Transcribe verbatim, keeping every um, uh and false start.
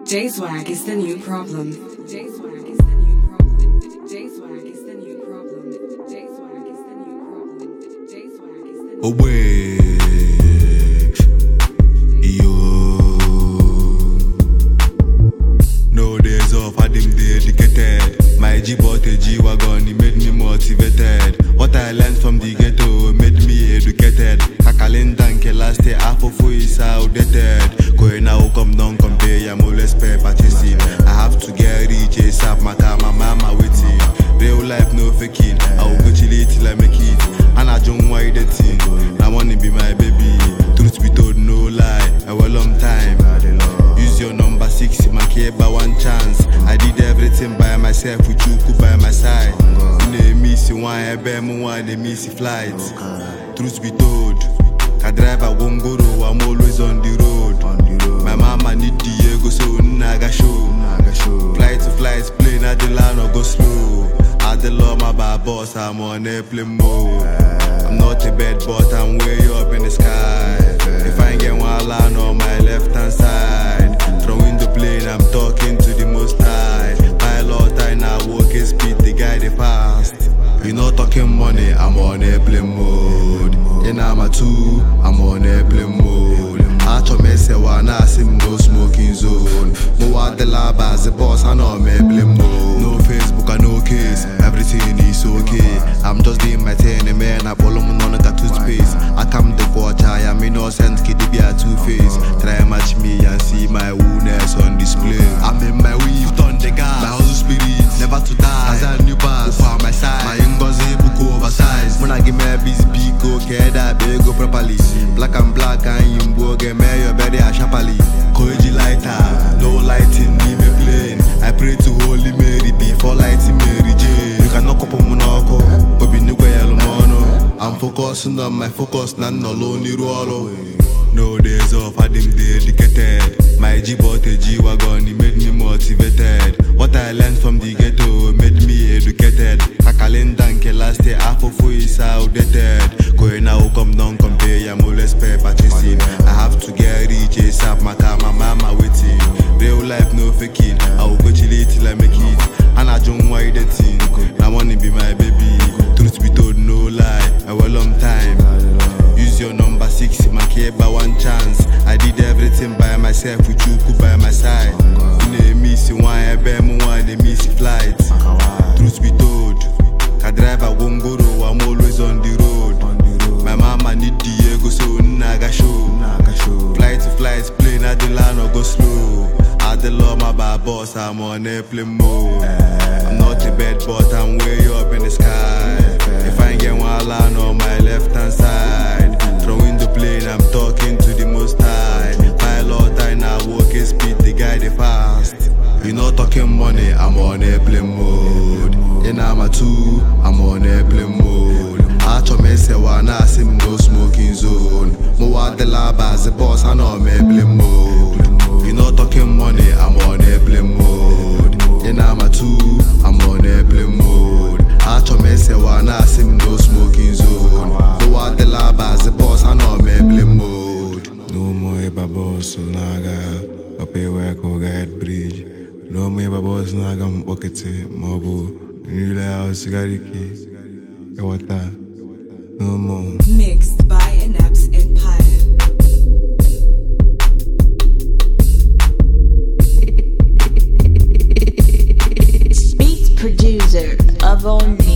J-Swag is the new problem. J-Swag is the new problem. J-Swag is the new problem. J-Swag is the new problem. J-Swag is the new problem. Away, yo. No days off, I dem dedicated. My G bought a G-Wagon, he made me motivated. What I learned from the ghetto made me educated. Kakalenda last year, half of who is outdated. Going now, come down, compare, I'm always pay purchasing. I have to get rich, ASAP, my car, my mama waiting. Real life, no faking. I will go chill it till I make it. And I don't want the thing. I wanna be my baby. Truth be told, no lie. I will long time. Use your number six, my care by one chance. I did everything by myself with you by my side. They miss one, I bear one, they miss flight. Truth be told, I drive a Wongoro, I'm always on the road. My mama need Diego, so naga show. Flight to flight, plane at the line or go slow. I the law, my bad boss, I'm on airplane mode. I'm not a bad but I'm way up in the sky. If I ain't get one line on my left hand side, from window plane, I'm talking to the most high. Pilot, I now walk and speed, the guy they passed. You not talking money, I'm on airplane mode. And I'm a two, I'm on airplane mode. I told me say one I see no smoking zone. More the lab as a boss, I know I'm airplane mode. No Facebook, I no case, everything is okay. I'm just doing my thing, man. I follow me on the toothpaste. I come the watch, I am innocent, kid, be a two face. Try match me and see my woundness on display. I'm in my weave, on the gas, my hustle spirit, never to die. As a new pass, for my side, my Ngozi book oversized. When I give me a busy big go, care that big go properly. Black and black and you get me your body a sharply. Koji lighter, no lighting, me me plane. I pray to Holy Mary before lighting Mary Jane. You cannot couple monoko, but be new mono. I'm focusing on my focus, not no lonely roll. No days off, I dem dedicated. My G bought a G-Wagon, he made me motivated. What I learned from the ghetto made me educated. Kakalenda last year, half of who is outdated. Going now, come down, compare, I'm always pay purchasing. I have to get rich, ASAP, my car, my mama waiting. Real life, no faking. I will go chill it till I make it. And I don't want the thing. I wanna be my baby. Truth be told, no lie. I will long time. Use your number six, my care by one chance. I did everything by myself with you by my side. They miss one, I bear one, they miss flight. Truth be told, I drive a Wongoro, I'm always on the road. My mama need Diego, so naga show. Flight to flight, plane at the line or go slow. I the law, my bad boss, I'm on airplane mode. I'm not a bad but I'm way up in the sky. If I ain't get one line on my left hand side, from window plane, I'm talking to the most high. Pilot, I now walk and speed, the guy they fast. You not talking money, I'm on airplane mode. And I'm a two, I'm on airplane mode. I told me say one I see no smoking zone. More the lab as a boss, I know I'm airplane mode. You not talking money, I'm on airplane mode. And I'm a two, I'm on airplane mode. I told me say one I see no smoking zone. More the lab as a boss, I know I'm airplane mode. No more eba boss, naga. Up a work or guide bridge. No more eba boss, naga. Mbokete, mobo. Nila house, gariki. Ewata. No more. Mixed by Ineps Empire. Beats producer of all